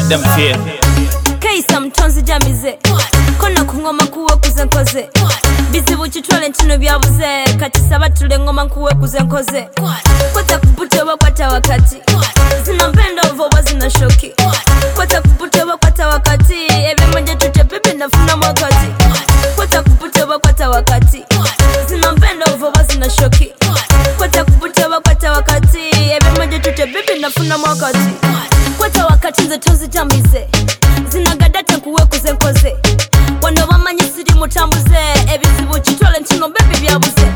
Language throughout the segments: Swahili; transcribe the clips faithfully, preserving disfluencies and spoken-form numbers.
them fear. Kaisa mtonzi jamize Kona kungoma kuwe kuzenkoze Bizibu chitwale ntino byabuze Kati sabatule ngoma kuwe kuzenkoze Kwata kupute wakwata wakati Zina mpendo voba zina shoki Kwata kupute wakwata wakati Ebe mwenje tute pepe nafuna mwakati Kwata kupute wakwata wakati Zina mpendo voba zina shoki Kwata kupute wakwata wakati Ebe mwenje tute pepe nafuna mwakati Kwata wakati nze tozi jamize Zinagadate kuwe kuzenkoze Wano wamanyi siri mutambuze Ebizibu chitwale ntino baby byabuze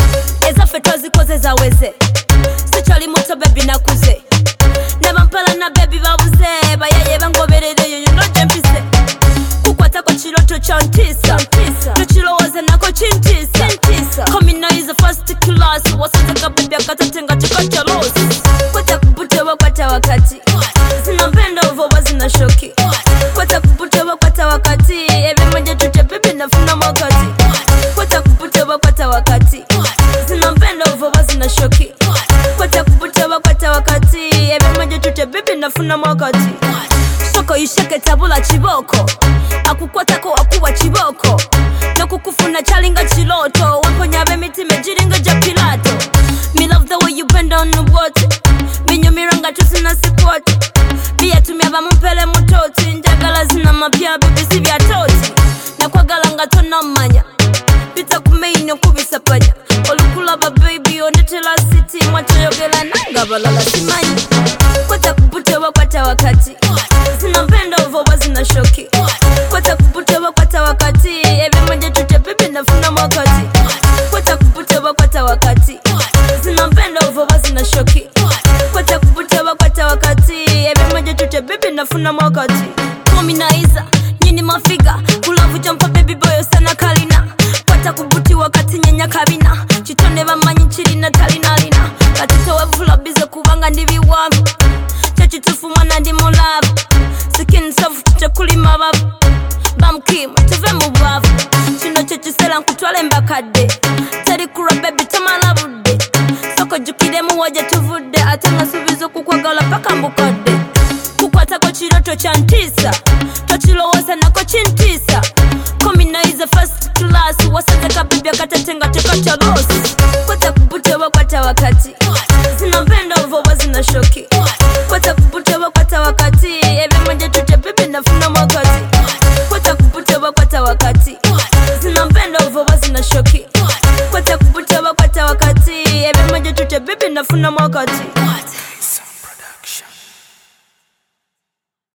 Eza feto zikoze zaweze Sichali muto baby nakuze Nebampala na baby babuze Bayaye bangoberere yo you know jempise Kukwata kwa chiroto chantisa Tuchirowaze nako chintisa Komina is the first class Wasataka baby akatatenga chikacha loss Kwata kupute wakwata wakati Zina mpendo voba zina shoki Kwata kupute wakwata wakati Ebe mwenje tute pepe nafuna mwakati Kwata kupute wakwata wakati Zina mpendo voba zina shoki Kwata kupute wakwata wakati Ebe mwenje tute pepe nafuna mwakati Soko ishake tabula chiboko Akukwata ko akuwa chiboko Nakukufuna chalinga chiloto Wamponya be mitime jiringa ja pilato Me love the way you bend on the water Minyo miranga tusina sikuwati Bia tumyaba mumpele mutoti Njagala zina mapya bibi si bya toti Nakwagala nga tona manya Bita kumeino kubisapanya Olukulaba baby onetela city Mwatoyogela nanga balala simanyi Kwata kupute wakwata wakati Zina mpendo voba zina shoki Kwata kupute wakwata wakati Ebe mwenje tute pepe nafuna mwakati Kwata kupute wakwata wakati Zina mpendo voba zina shoki Kwata kupute wakwata wakati Ebe mwenje tute pepe nafuna mwakati Komi na iza, nyini mafiga Kulavu jampa baby boyo sana kalina Kwata kubuti wakati nyenya kabina Chitone bamanyi chirina talina lina Katito wevula bize kubanga ndivi wavu Chachitufu mwana ndi mulavu Skin soft chakuli mababu Bamkim, tuve mubavu Chino chachisela nkutwale mbakade Teri kura baby tamala bude Soko jukide muwaje tuvude Atanga subizo kukwagala paka mbukade Kukwata kwa chiroto chantisa Tochilowoza nako chintisa Komina is the first class Wasataka baby akatatenga chakacha loss Kwata kupute wakwata wakati Zina mpendo voba zina shoki Kwata kupute wakwata wakati Ebe mwenje tute pepe nafuna mwakati Kwata kupute wakwata wakati Zina mpendo voba zina shoki Kwata kupute wakwata wakati Ebe mwenje tute pepe nafuna mwakati